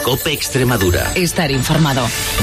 COPE Extremadura. Estar informado.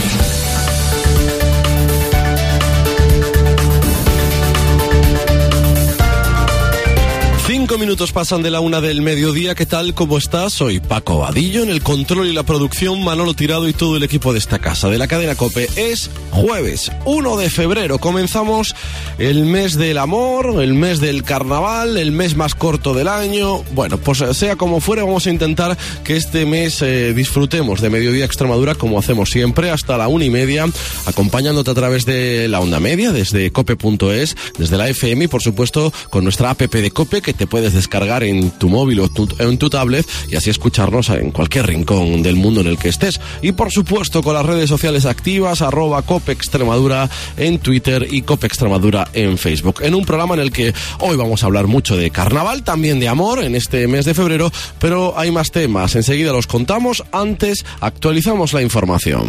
5 minutos pasan de la 1 del mediodía. ¿Qué tal? ¿Cómo estás? Soy Paco Vadillo, en el control y la producción Manolo Tirado y todo el equipo de esta casa, de la cadena COPE. Es jueves 1 de febrero. Comenzamos el mes del amor, el mes del carnaval, el mes más corto del año. Bueno, pues sea como fuere, vamos a intentar que este mes disfrutemos de Mediodía Extremadura como hacemos siempre, hasta la 1:30, acompañándote a través de la onda media, desde cope.es, desde la FM y por supuesto con nuestra app de COPE, que te puedes descargar en tu móvil o en tu tablet y así escucharnos en cualquier rincón del mundo en el que estés. Y por supuesto con las redes sociales activas, @COPE Extremadura en Twitter y COPE Extremadura en Facebook. En un programa en el que hoy vamos a hablar mucho de carnaval, también de amor en este mes de febrero, pero hay más temas. Enseguida los contamos. Antes actualizamos la información.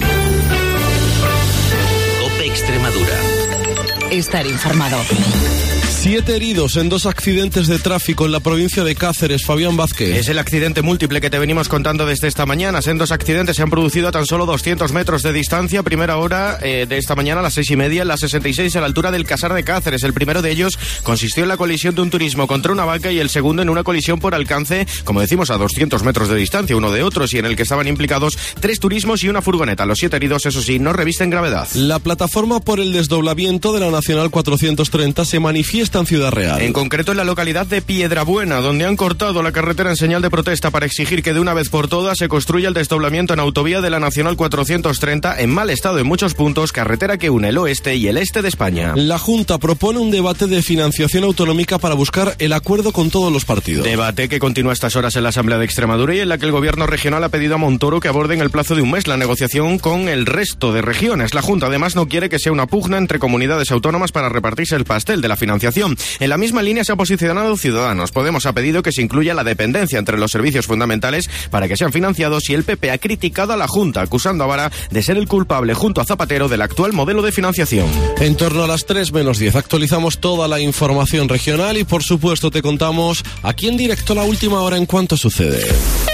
COPE Extremadura. Estar informado. 7 heridos en 2 accidentes de tráfico en la provincia de Cáceres. Fabián Vázquez. Es el accidente múltiple que te venimos contando desde esta mañana. En 2 accidentes se han producido a tan solo 200 metros de distancia. Primera hora de esta mañana a las 6:30 en la 66 a la altura del Casar de Cáceres. El primero de ellos consistió en la colisión de un turismo contra una vaca y el segundo en una colisión por alcance, como decimos, a 200 metros de distancia uno de otros, y en el que estaban implicados 3 turismos y una furgoneta. Los 7 heridos, eso sí, no revisten gravedad. La plataforma por el desdoblamiento de la Nacional 430 se manifiesta en Ciudad Real. En concreto en la localidad de Piedrabuena, donde han cortado la carretera en señal de protesta para exigir que de una vez por todas se construya el desdoblamiento en autovía de la Nacional 430 en mal estado en muchos puntos, carretera que une el oeste y el este de España. La Junta propone un debate de financiación autonómica para buscar el acuerdo con todos los partidos. Debate que continúa a estas horas en la Asamblea de Extremadura y en la que el gobierno regional ha pedido a Montoro que aborde en el plazo de un mes la negociación con el resto de regiones. La Junta además no quiere que sea una pugna entre comunidades autónomas para repartirse el pastel de la financiación. En la misma línea se ha posicionado Ciudadanos. Podemos ha pedido que se incluya la dependencia entre los servicios fundamentales para que sean financiados, y el PP ha criticado a la Junta, acusando a Vara de ser el culpable junto a Zapatero del actual modelo de financiación. En torno a las 3 menos 10 actualizamos toda la información regional y por supuesto te contamos aquí en directo la última hora en cuanto sucede.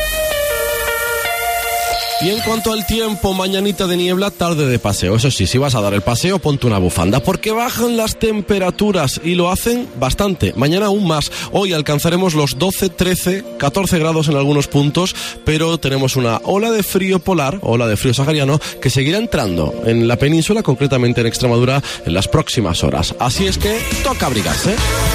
Y en cuanto al tiempo, mañanita de niebla, tarde de paseo. Eso sí, si vas a dar el paseo, ponte una bufanda, porque bajan las temperaturas y lo hacen bastante. Mañana aún más. Hoy alcanzaremos los 12, 13, 14 grados en algunos puntos, pero tenemos una ola de frío polar, ola de frío sahariano, que seguirá entrando en la península, concretamente en Extremadura, en las próximas horas. Así es que toca abrigarse.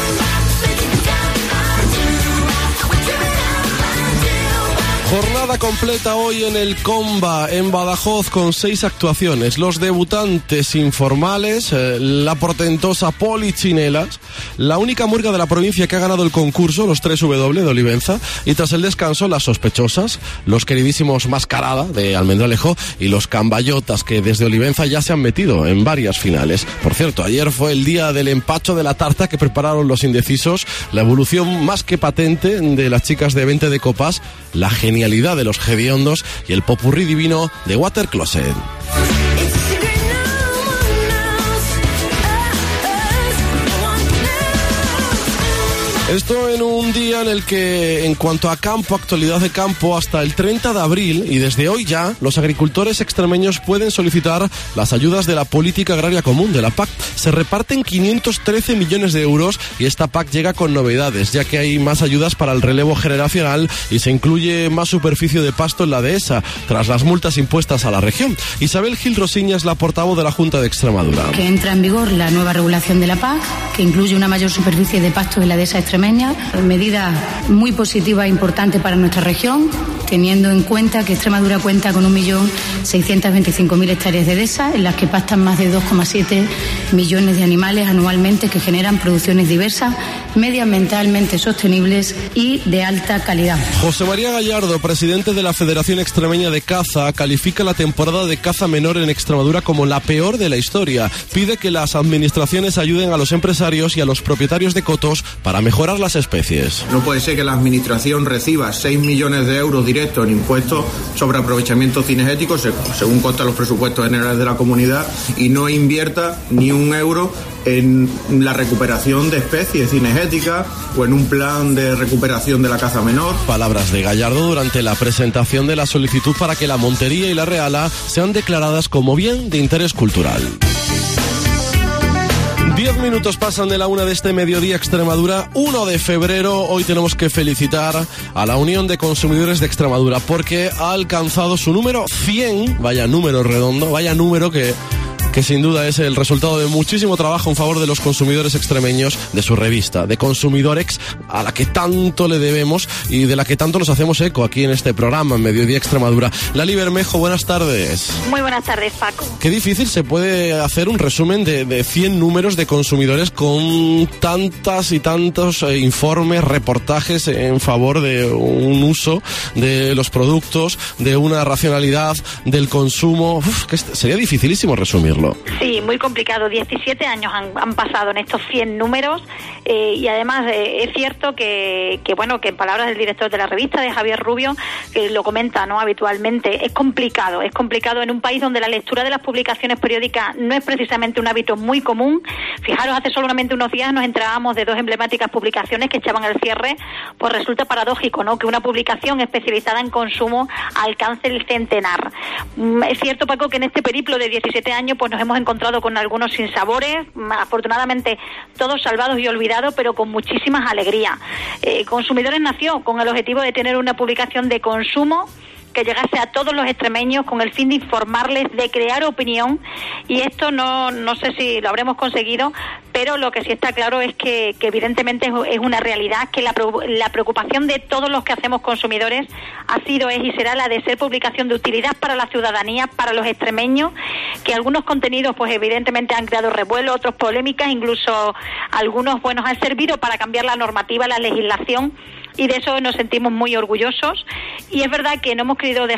Jornada completa hoy en el Comba, en Badajoz, con 6 actuaciones. Los debutantes informales, la portentosa Polichinelas, la única murga de la provincia que ha ganado el concurso, los 3W de Olivenza, y tras el descanso, las sospechosas, los queridísimos Mascarada de Almendralejo y los Cambayotas, que desde Olivenza ya se han metido en varias finales. Por cierto, ayer fue el día del empacho de la tarta que prepararon los indecisos, la evolución más que patente de las chicas de 20 de copas, la genialidad de los hediondos y el popurrí divino de Water Closet. Esto en un día en el que, en cuanto a campo, actualidad de campo, hasta el 30 de abril y desde hoy ya, los agricultores extremeños pueden solicitar las ayudas de la Política Agraria Común, de la PAC. Se reparten 513 millones de euros y esta PAC llega con novedades, ya que hay más ayudas para el relevo generacional y se incluye más superficie de pasto en la dehesa, tras las multas impuestas a la región. Isabel Gil Rosiña es la portavoz de la Junta de Extremadura. Que entra en vigor la nueva regulación de la PAC, que incluye una mayor superficie de pasto en la dehesa extremeña, medida muy positiva e importante para nuestra región, teniendo en cuenta que Extremadura cuenta con 1.625.000 hectáreas de dehesa, en las que pastan más de 2,7 millones de animales anualmente, que generan producciones diversas, medioambientalmente sostenibles y de alta calidad. José María Gallardo, presidente de la Federación Extremeña de Caza, califica la temporada de caza menor en Extremadura como la peor de la historia. Pide que las administraciones ayuden a los empresarios y a los propietarios de cotos para mejorar las especies. No puede ser que la administración reciba 6 millones de euros directos en impuestos sobre aprovechamiento cinegético, según constan los presupuestos generales de la comunidad, y no invierta ni un euro en la recuperación de especies cinegéticas o en un plan de recuperación de la caza menor. Palabras de Gallardo durante la presentación de la solicitud para que la Montería y la Reala sean declaradas como bien de interés cultural. 10 minutos pasan de la 1 de este mediodía. Extremadura, 1 de febrero. Hoy tenemos que felicitar a la Unión de Consumidores de Extremadura porque ha alcanzado su número 100. Vaya número redondo, vaya número que sin duda es el resultado de muchísimo trabajo en favor de los consumidores extremeños, de su revista, de Consumidorex, a la que tanto le debemos y de la que tanto nos hacemos eco aquí en este programa, en Mediodía Extremadura. Lali Bermejo, buenas tardes. Muy buenas tardes, Paco. Qué difícil se puede hacer un resumen de 100 números de consumidores con tantas y tantos informes, reportajes en favor de un uso de los productos, de una racionalidad del consumo. Que sería dificilísimo resumirlo. Sí, muy complicado. 17 años han pasado en estos 100 números y además es cierto que en palabras del director de la revista, de Javier Rubio, que lo comenta, ¿no?, habitualmente, es complicado en un país donde la lectura de las publicaciones periódicas no es precisamente un hábito muy común. Fijaros, hace solamente unos días nos enterábamos de 2 emblemáticas publicaciones que echaban el cierre. Pues resulta paradójico, ¿no?, que una publicación especializada en consumo alcance el centenar. Es cierto, Paco, que en este periplo de 17 años pues nos hemos encontrado con algunos sinsabores, afortunadamente todos salvados y olvidados, pero con muchísimas alegrías. Consumidores nació con el objetivo de tener una publicación de consumo que llegase a todos los extremeños con el fin de informarles, de crear opinión, y esto no sé si lo habremos conseguido, pero lo que sí está claro es que evidentemente es una realidad, que la preocupación de todos los que hacemos consumidores ha sido, es y será la de ser publicación de utilidad para la ciudadanía, para los extremeños, que algunos contenidos pues evidentemente han creado revuelo, otros polémicas, incluso algunos han servido para cambiar la normativa, la legislación, y de eso nos sentimos muy orgullosos. Y es verdad que no lo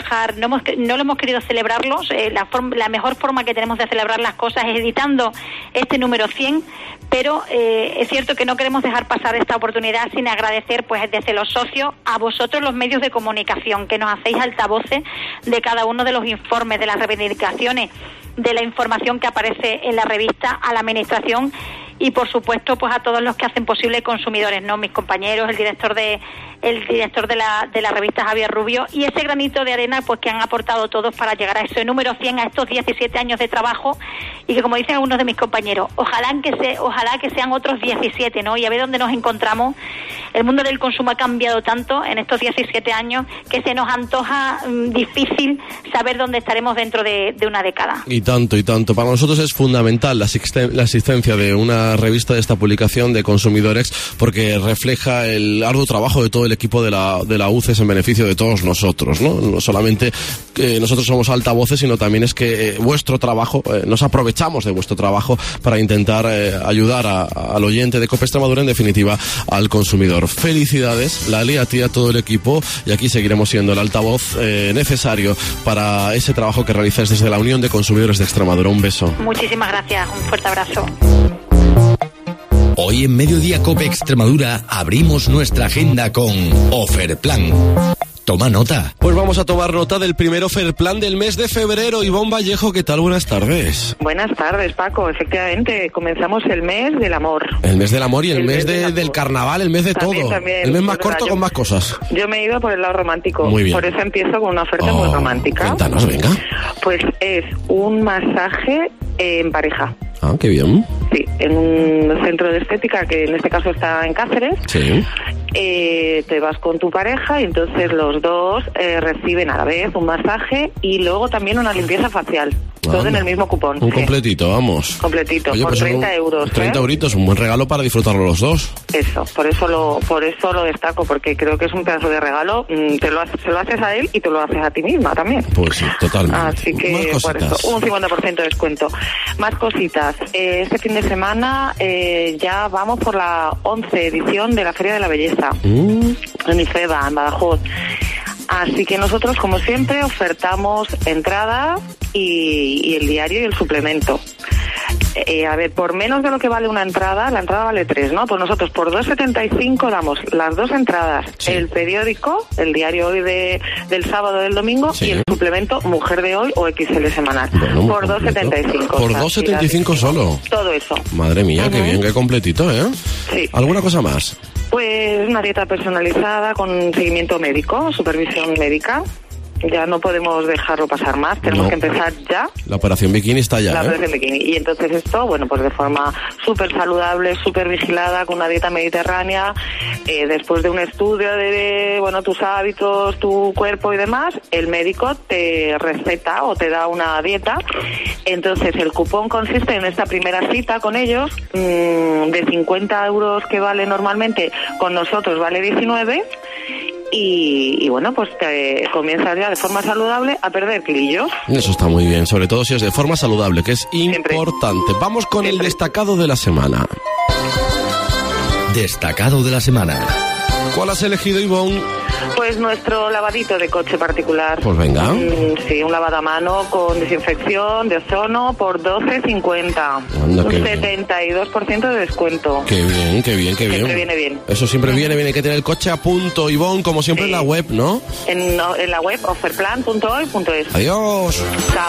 hemos querido celebrarlos. La mejor forma que tenemos de celebrar las cosas es editando este número 100, pero es cierto que no queremos dejar pasar esta oportunidad sin agradecer pues desde los socios a vosotros, los medios de comunicación, que nos hacéis altavoces de cada uno de los informes, de las reivindicaciones, de la información que aparece en la revista, a la administración y por supuesto pues a todos los que hacen posible Consumidores, ¿no?, mis compañeros, el director de la revista, Javier Rubio, y ese granito de arena pues que han aportado todos para llegar a ese número 100, a estos 17 años de trabajo, y que, como dicen algunos de mis compañeros, ojalá que sean otros 17, ¿no? Y a ver dónde nos encontramos. El mundo del consumo ha cambiado tanto en estos 17 años que se nos antoja difícil saber dónde estaremos dentro de una década. Y tanto. Para nosotros es fundamental la existencia de una revista de esta publicación de Consumidorex, porque refleja el arduo trabajo de todo el equipo de la UCES en beneficio de todos nosotros, ¿no? No solamente que nosotros somos altavoces, sino también es que vuestro trabajo, nos aprovechamos de vuestro trabajo para intentar ayudar al oyente de COPE Extremadura, en definitiva al consumidor. Felicidades, Lali, a ti y a todo el equipo, y aquí seguiremos siendo el altavoz necesario para ese trabajo que realizáis desde la Unión de Consumidores de Extremadura. Un beso. Muchísimas gracias, un fuerte abrazo. Hoy en Mediodía COPE Extremadura abrimos nuestra agenda con Oferplan. Toma nota. Pues vamos a tomar nota del primer Oferplan del mes de febrero. Ivonne Vallejo, ¿qué tal? Buenas tardes. Buenas tardes, Paco. Efectivamente, comenzamos el mes del amor. El mes del amor y el mes del carnaval, el mes de todo. El mes más corto con más cosas. Yo me he ido por el lado romántico. Muy bien. Por eso empiezo con una oferta muy romántica. Cuéntanos, venga. Pues es un masaje en pareja. Ah, qué bien. Sí, en un centro de estética que en este caso está en Cáceres. Sí. Te vas con tu pareja y entonces los dos reciben a la vez un masaje y luego también una limpieza facial. Todo en el mismo cupón. Un completito, vamos. Completito, oye, por pues 30 euros. 30 euritos, un buen regalo para disfrutarlo los dos. Eso, por eso lo destaco, porque creo que es un pedazo de regalo. Se lo haces a él y te lo haces a ti misma también. Pues sí, totalmente. Así que por eso, un 50% de descuento. Más cositas. Este fin de semana ya vamos por la 11 edición de la Feria de la Belleza. En IFEBA, en Badajoz. Así que nosotros, como siempre, ofertamos entrada y el diario y el suplemento. A ver, por menos de lo que vale una entrada, la entrada vale 3, ¿no? Pues nosotros por 2,75 damos las 2 entradas, sí. El periódico, el diario Hoy del sábado, del domingo, sí. Y el suplemento Mujer de Hoy o XL semanal. Bueno, por 2,75. Por 2,75 solo. Todo eso. Madre mía, qué bien, qué completito, ¿eh? Sí. ¿Alguna cosa más? Pues una dieta personalizada con seguimiento médico, supervisión médica. Ya no podemos dejarlo pasar más, tenemos que empezar ya. La operación bikini está ya, La operación bikini. Y entonces esto, bueno, pues de forma súper saludable, súper vigilada, con una dieta mediterránea, después de un estudio de, bueno, tus hábitos, tu cuerpo y demás, el médico te receta o te da una dieta. Entonces el cupón consiste en esta primera cita con ellos, de 50 euros que vale normalmente, con nosotros vale 19. Y bueno, pues te comienzas ya de forma saludable a perder kilillos. Eso está muy bien, sobre todo si es de forma saludable, que es importante. Vamos con el destacado de la semana. Destacado de la semana. ¿Cuál has elegido, Ivonne? Pues nuestro lavadito de coche particular. Pues venga. Sí, un lavado a mano con desinfección de ozono por 12,50. Un 72% de descuento. Qué bien, qué bien, qué bien. Siempre viene bien. Eso siempre viene bien. Hay que tener el coche a punto, Ivonne, como siempre en la web, ¿no? En la web offerplan.hoy.es. Adiós. Chao.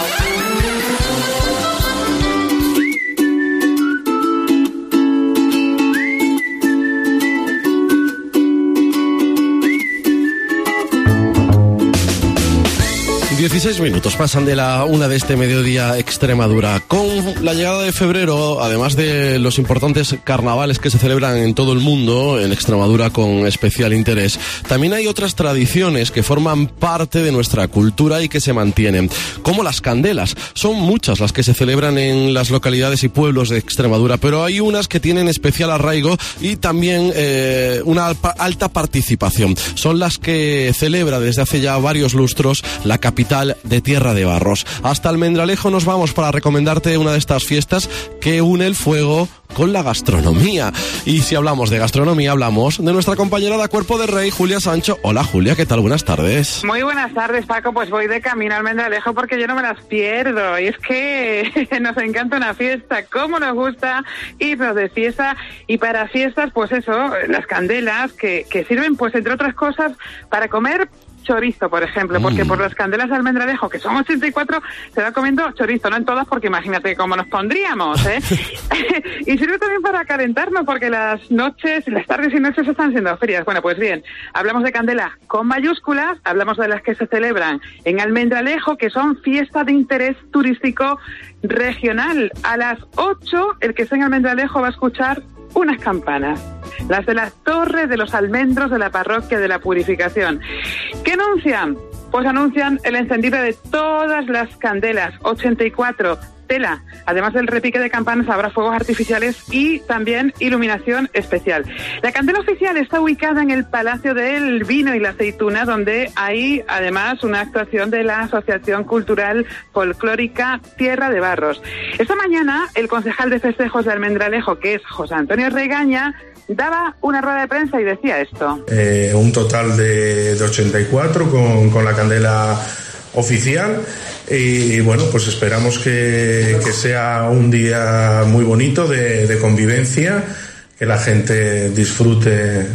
16 minutos pasan de la 1 de este mediodía Extremadura. Con la llegada de febrero, además de los importantes carnavales que se celebran en todo el mundo, en Extremadura con especial interés, también hay otras tradiciones que forman parte de nuestra cultura y que se mantienen, como las candelas. Son muchas las que se celebran en las localidades y pueblos de Extremadura, pero hay unas que tienen especial arraigo y también una alta participación. Son las que celebra desde hace ya varios lustros la capital de Tierra de Barros. Hasta Almendralejo nos vamos para recomendarte una de estas fiestas que une el fuego con la gastronomía. Y si hablamos de gastronomía, hablamos de nuestra compañera de Cuerpo de Rey, Julia Sancho. Hola, Julia, ¿qué tal? Buenas tardes. Muy buenas tardes, Paco. Pues voy de camino a Almendralejo porque yo no me las pierdo. Y es que nos encanta una fiesta, cómo nos gusta irnos de fiesta. Y para fiestas, pues eso, las candelas que sirven, pues entre otras cosas, para comer chorizo, por ejemplo, porque por las candelas de Almendralejo, que son 84, se va comiendo chorizo, no en todas, porque imagínate cómo nos pondríamos, ¿eh? Y sirve también para calentarnos, porque las tardes y noches están siendo frías. Bueno, pues bien, hablamos de candela con mayúsculas, hablamos de las que se celebran en Almendralejo, que son fiesta de interés turístico regional. A las 8, el que esté en Almendralejo va a escuchar unas campanas, las de las torres de los almendros de la parroquia de la Purificación. ¿Qué anuncian? Pues anuncian el encendido de todas las candelas, 84, tela. Además del repique de campanas habrá fuegos artificiales y también iluminación especial. La candela oficial está ubicada en el Palacio del Vino y la Aceituna, donde hay además una actuación de la Asociación Cultural Folclórica Tierra de Barros. Esta mañana el concejal de festejos de Almendralejo, que es José Antonio Regaña, daba una rueda de prensa y decía esto. Un total de 84 con la candela oficial. Y bueno, pues esperamos que sea un día muy bonito de convivencia, que la gente disfrute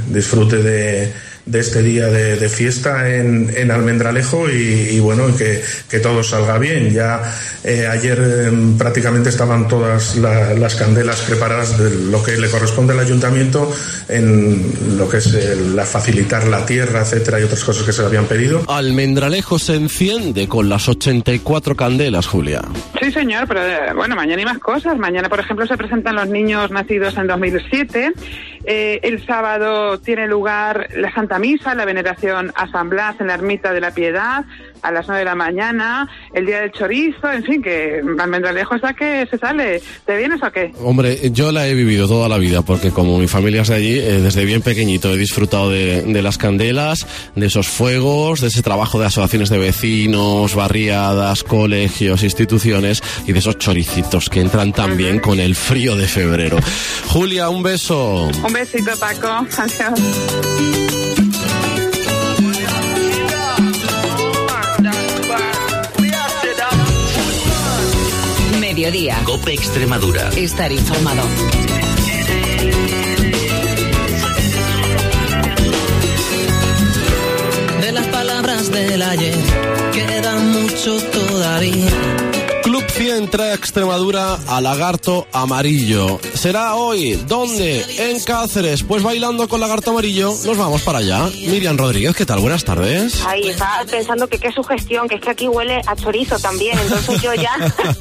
de este día de fiesta en Almendralejo y bueno, que todo salga bien. Ya ayer prácticamente estaban todas las candelas preparadas de lo que le corresponde al ayuntamiento en lo que es facilitar la tierra, etcétera, y otras cosas que se le habían pedido. Almendralejo se enciende con las 84 candelas, Julia. Sí, señor, pero bueno, mañana hay más cosas. Mañana, por ejemplo, se presentan los niños nacidos en 2007. El sábado tiene lugar la Santa Misa, la veneración a San Blas en la Ermita de la Piedad, a las 9 de la mañana, el día del chorizo, en fin, que Almendralejo está que se sale. ¿Te vienes o qué? Hombre, yo la he vivido toda la vida, porque como mi familia es de allí, desde bien pequeñito he disfrutado de las candelas, de esos fuegos, de ese trabajo de asociaciones de vecinos, barriadas, colegios, instituciones, y de esos choricitos que entran también con el frío de febrero. Julia, un beso. Un besito, Paco. Adiós. mediodía. COPE Extremadura. Estar informado. De las palabras del ayer queda mucho todavía. Club 100 trae a Extremadura a Lagarto Amarillo. ¿Será hoy? ¿Dónde? En Cáceres. Pues bailando con Lagarto Amarillo nos vamos para allá. Miriam Rodríguez, ¿qué tal? Buenas tardes. Ay, estaba pensando que qué sugestión, que es que aquí huele a chorizo también, entonces yo ya...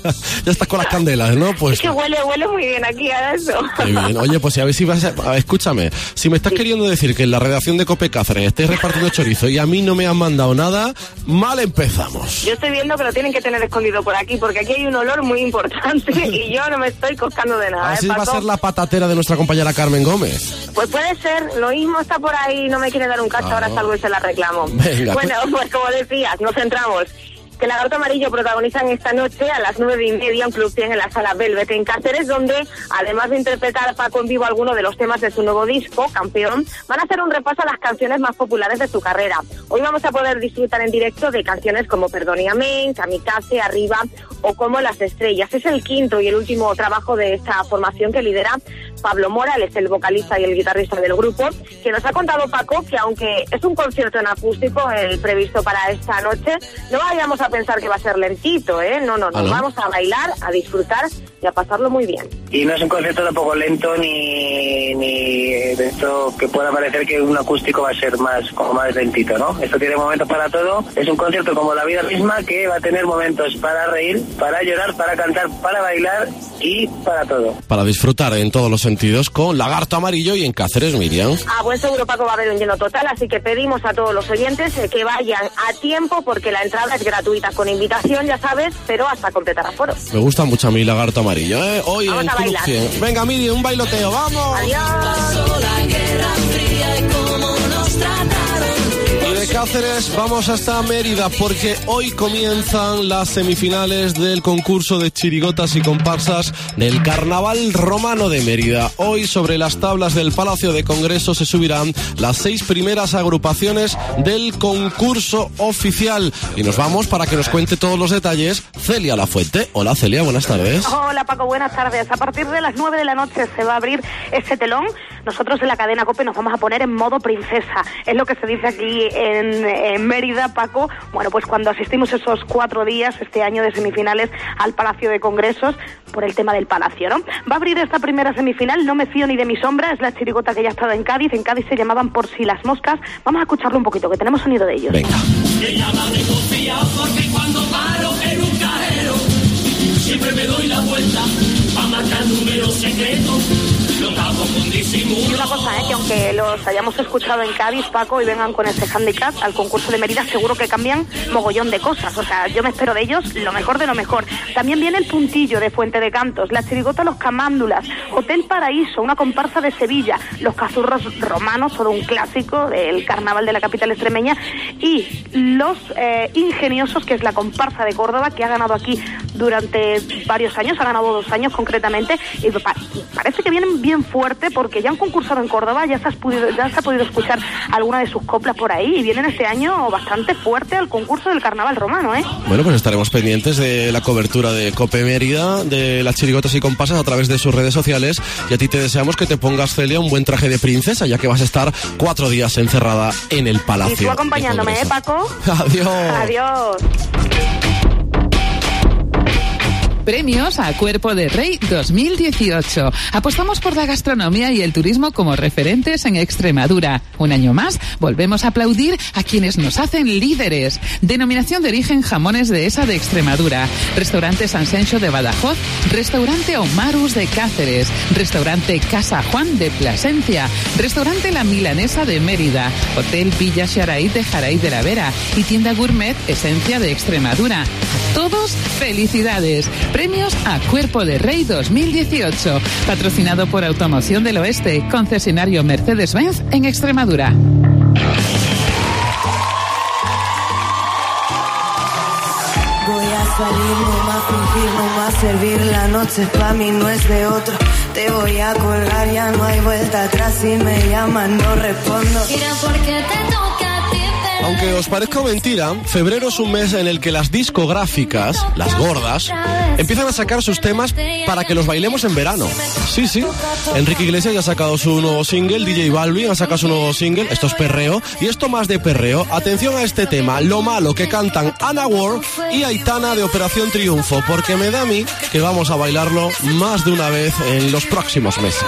Ya estás con las candelas, ¿no? Pues... Es que huele muy bien aquí a eso. Qué bien. Oye, pues a ver si vas a... Escúchame, si me estás queriendo decir que en la redacción de COPE Cáceres estés repartiendo chorizo y a mí no me han mandado nada, mal empezamos. Yo estoy viendo que lo tienen que tener escondido por aquí, porque aquí hay un olor muy importante y yo no me estoy coscando de nada. Así va a ser la patatera de nuestra compañera Carmen Gómez. Pues puede ser, lo mismo está por ahí, no me quiere dar un cacho, ahora salgo y se la reclamo. Venga, bueno, pues como decías, nos centramos. Que Lagarto Amarillo protagonizan esta noche a las 9:30 un Club 100 en la Sala Velvet en Cáceres, donde, además de interpretar a Paco en vivo algunos de los temas de su nuevo disco, Campeón, van a hacer un repaso a las canciones más populares de su carrera. Hoy vamos a poder disfrutar en directo de canciones como Perdón y Amén, Kamikaze, Arriba o como Las Estrellas. Es el quinto y el último trabajo de esta formación que lidera Pablo Mora, él es el vocalista y el guitarrista del grupo, que nos ha contado Paco que aunque es un concierto en acústico el previsto para esta noche, no vayamos a pensar que va a ser lentito, ¿eh? No, vamos a bailar, a disfrutar y a pasarlo muy bien. Y no es un concierto tampoco lento ni de esto que pueda parecer que un acústico va a ser más lentito, ¿no? Esto tiene momentos para todo, es un concierto como la vida misma que va a tener momentos para reír, para llorar, para cantar, para bailar y para todo. Para disfrutar en todos los sentidos con Lagarto Amarillo y en Cáceres, Miriam. A buen seguro, Paco, va a haber un lleno total, así que pedimos a todos los oyentes que vayan a tiempo porque la entrada es gratuita con invitación, ya sabes, pero hasta completar aforo. Me gusta mucho a mí Lagarto Amarillo, ¿eh? Hoy vamos en a Club bailar. 100. Venga, Miriam, un bailoteo, ¡vamos! Adiós. Y de Cáceres vamos hasta Mérida porque hoy comienzan las semifinales del concurso de chirigotas y comparsas del Carnaval Romano de Mérida. Hoy sobre las tablas del Palacio de Congresos se subirán las 6 primeras agrupaciones del concurso oficial. Y nos vamos para que nos cuente todos los detalles Celia Lafuente. Hola Celia, buenas tardes. Hola Paco, buenas tardes. A partir de las 9 de la noche se va a abrir ese telón. Nosotros en la cadena COPE nos vamos a poner en modo princesa. Es lo que se dice aquí en Mérida, Paco. Bueno, pues cuando asistimos esos 4 días este año de semifinales al Palacio de Congresos por el tema del Palacio, ¿no? Va a abrir esta primera semifinal, No me fío ni de mi sombra, es la chirigota que ya ha estado en Cádiz. En Cádiz se llamaban Por si las moscas. Vamos a escucharlo un poquito, que tenemos sonido de ellos. Venga. Que ya va de confiado porque cuando paro en un cajero siempre me doy la vuelta a marcar números secretos. Y una cosa, que aunque los hayamos escuchado en Cádiz, Paco, y vengan con ese handicap al concurso de Mérida, seguro que cambian mogollón de cosas. O sea, yo me espero de ellos lo mejor de lo mejor. También viene el Puntillo de Fuente de Cantos, la chirigota Los Camándulas, Hotel Paraíso, una comparsa de Sevilla, Los Cazurros Romanos, todo un clásico del carnaval de la capital extremeña, y Los Ingeniosos, que es la comparsa de Córdoba, que ha ganado aquí durante varios años, ha ganado 2 años concretamente, y parece que vienen bien fuerte porque ya han concursado en Córdoba, ya se ha podido escuchar alguna de sus coplas por ahí y vienen este año bastante fuerte al concurso del Carnaval Romano, ¿eh? Bueno, pues estaremos pendientes de la cobertura de COPE Mérida, de las chirigotas y comparsas a través de sus redes sociales, y a ti te deseamos que te pongas, Celia, un buen traje de princesa, ya que vas a estar 4 días encerrada en el Palacio. Y tú acompañándome, Paco. Adiós. Adiós. Premios a Cuerpo de Rey 2018. Apostamos por la gastronomía y el turismo como referentes en Extremadura. Un año más, volvemos a aplaudir a quienes nos hacen líderes. Denominación de origen Jamones de Esa de Extremadura. Restaurante San Sencho de Badajoz. Restaurante Omarus de Cáceres. Restaurante Casa Juan de Plasencia. Restaurante La Milanesa de Mérida. Hotel Villa Xaray de Jaray de la Vera. Y tienda gourmet Esencia de Extremadura. A todos, felicidades. Premios a Cuerpo de Rey 2018. Patrocinado por Automoción del Oeste, concesionario Mercedes-Benz en Extremadura. Voy a salir, no más fingir, no más servir. La noche pa' mí no es de otro. Te voy a colgar, ya no hay vuelta atrás. Si me llaman no respondo. Mira porque te toca a ti, Aunque os parezca mentira, febrero es un mes en el que las discográficas, las gordas, empiezan a sacar sus temas para que los bailemos en verano. Sí, sí. Enrique Iglesias ya ha sacado su nuevo single, DJ Balvin ha sacado su nuevo single, esto es perreo, y esto más de perreo. Atención a este tema, Lo Malo, que cantan Ana Ward y Aitana de Operación Triunfo, porque me da a mí que vamos a bailarlo más de una vez en los próximos meses.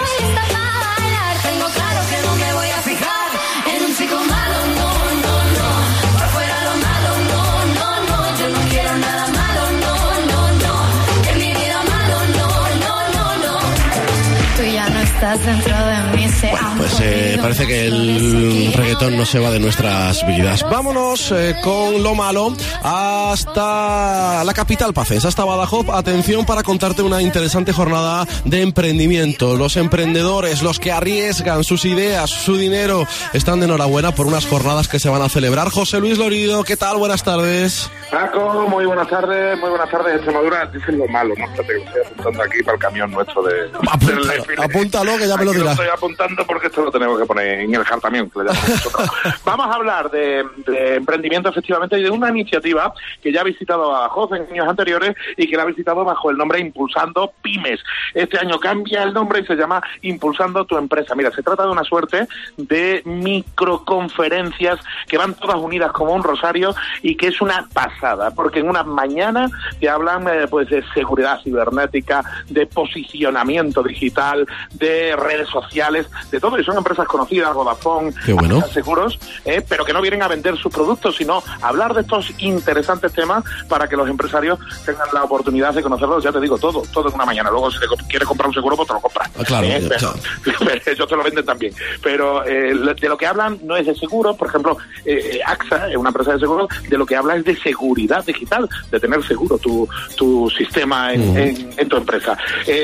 Bueno, pues parece que el reggaetón no se va de nuestras vidas. Vámonos con Lo Malo hasta la capital pacesa, hasta Badajoz. Atención para contarte una interesante jornada de emprendimiento. Los emprendedores, los que arriesgan sus ideas, su dinero, están de enhorabuena por unas jornadas que se van a celebrar. José Luis Lorido, ¿qué tal? Buenas tardes. Paco, muy buenas tardes, Extremadura. Dicen Lo Malo, no te estoy apuntando aquí para el camión nuestro de... Apúntalo, que ya me lo dirás. Lo estoy apuntando porque esto lo tenemos que poner en el jartamión, que le llamamos nosotros. Vamos a hablar de emprendimiento, efectivamente, y de una iniciativa que ya ha visitado a Badajoz en años anteriores y que la ha visitado bajo el nombre Impulsando Pymes. Este año cambia el nombre y se llama Impulsando tu Empresa. Mira, se trata de una suerte de microconferencias que van todas unidas como un rosario y que es una pasada, porque en una mañana te hablan pues de seguridad cibernética, de posicionamiento digital, de redes sociales, de todo, y son empresas conocidas, Vodafone, bueno. Seguros, pero que no vienen a vender sus productos, sino a hablar de estos interesantes temas para que los empresarios tengan la oportunidad de conocerlos, ya te digo, todo en una mañana. Luego, si quieres comprar un seguro, pues te lo compras. Claro, pero ellos te lo venden también. Pero de lo que hablan no es de seguros, por ejemplo, AXA, una empresa de seguros, de lo que habla es de seguridad digital, de tener seguro tu sistema en tu empresa.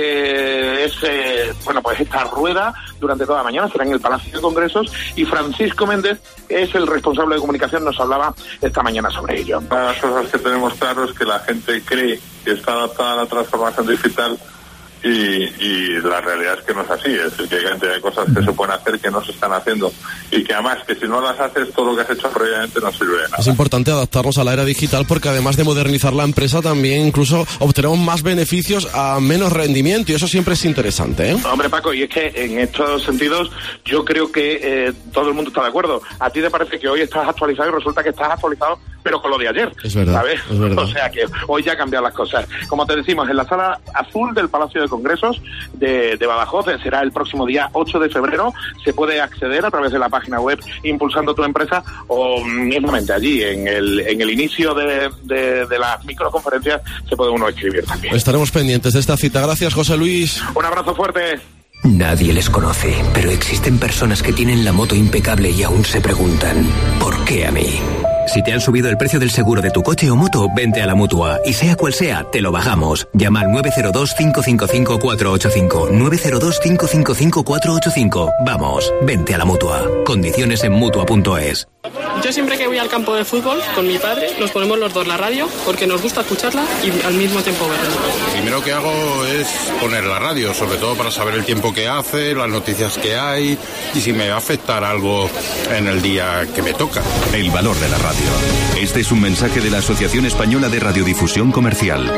Bueno, pues esta rueda durante toda la mañana será en el Palacio de Congresos y Francisco Méndez es el responsable de comunicación, nos hablaba esta mañana sobre ello. Una de las cosas que tenemos claro es que la gente cree que está adaptada a la transformación digital y la realidad es que no es así, es decir, que hay cantidad de cosas que se pueden hacer que no se están haciendo y que además que si no las haces todo lo que has hecho previamente no sirve de nada. Es importante adaptarnos a la era digital porque además de modernizar la empresa también incluso obtenemos más beneficios a menos rendimiento y eso siempre es interesante, ¿eh? Hombre, Paco, y es que en estos sentidos yo creo que todo el mundo está de acuerdo. A ti te parece que hoy estás actualizado y resulta que estás actualizado pero con lo de ayer. Es verdad, ¿sabes? Es verdad. O sea que hoy ya han cambiado las cosas. Como te decimos, en la sala azul del Palacio de Congresos de Badajoz será el próximo día 8 de febrero. Se puede acceder a través de la página web Impulsando tu Empresa o mismamente allí en el inicio de las microconferencias se puede uno escribir también. Estaremos pendientes de esta cita. Gracias, José Luis. Un abrazo fuerte. Nadie les conoce, pero existen personas que tienen la moto impecable y aún se preguntan, ¿por qué a mí? Si te han subido el precio del seguro de tu coche o moto, vente a la Mutua. Y sea cual sea, te lo bajamos. Llama al 902-555-485. 902-555-485. Vamos, vente a la Mutua. Condiciones en Mutua.es. Yo siempre que voy al campo de fútbol con mi padre, nos ponemos los dos la radio porque nos gusta escucharla y al mismo tiempo verla. Lo primero que hago es poner la radio, sobre todo para saber el tiempo que hace, las noticias que hay y si me va a afectar algo en el día que me toca. El valor de la radio. Este es un mensaje de la Asociación Española de Radiodifusión Comercial.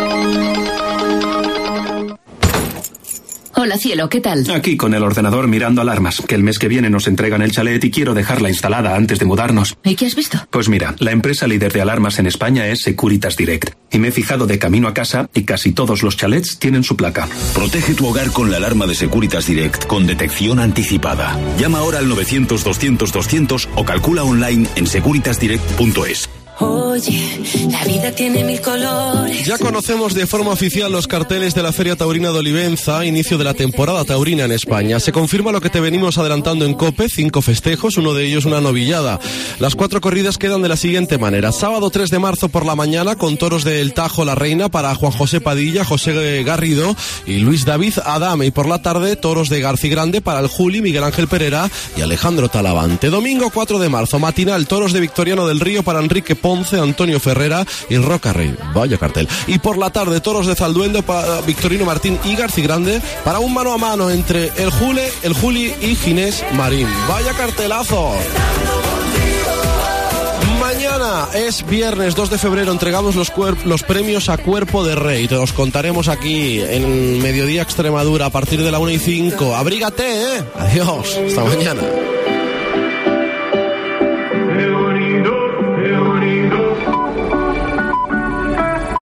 Hola, cielo, ¿qué tal? Aquí con el ordenador mirando alarmas, que el mes que viene nos entregan el chalet y quiero dejarla instalada antes de mudarnos. ¿Y qué has visto? Pues mira, la empresa líder de alarmas en España es Securitas Direct. Y me he fijado de camino a casa y casi todos los chalets tienen su placa. Protege tu hogar con la alarma de Securitas Direct con detección anticipada. Llama ahora al 900-200-200 o calcula online en securitasdirect.es. Oye, la vida tiene mil colores. Ya conocemos de forma oficial los carteles de la Feria Taurina de Olivenza, inicio de la temporada taurina en España. Se confirma lo que te venimos adelantando en COPE, 5 festejos, uno de ellos una novillada. Las 4 corridas quedan de la siguiente manera. Sábado 3 de marzo por la mañana con toros del Tajo La Reina para Juan José Padilla, José Garrido y Luis David Adame. Y por la tarde toros de Garci Grande para el Juli, Miguel Ángel Pereira y Alejandro Talavante. Domingo 4 de marzo, matinal, toros de Victoriano del Río para Enrique Ponce, Antonio Ferrera y Roca Rey. Vaya cartel. Y por la tarde, toros de Zalduendo para Victorino Martín y Garci Grande para un mano a mano entre el Juli y Ginés Marín. Vaya cartelazo. Mañana es viernes 2 de febrero, entregamos los premios a Cuerpo de Rey. Te los contaremos aquí en Mediodía Extremadura a partir de la 1:05. Abrígate, ¿eh? Adiós, hasta mañana.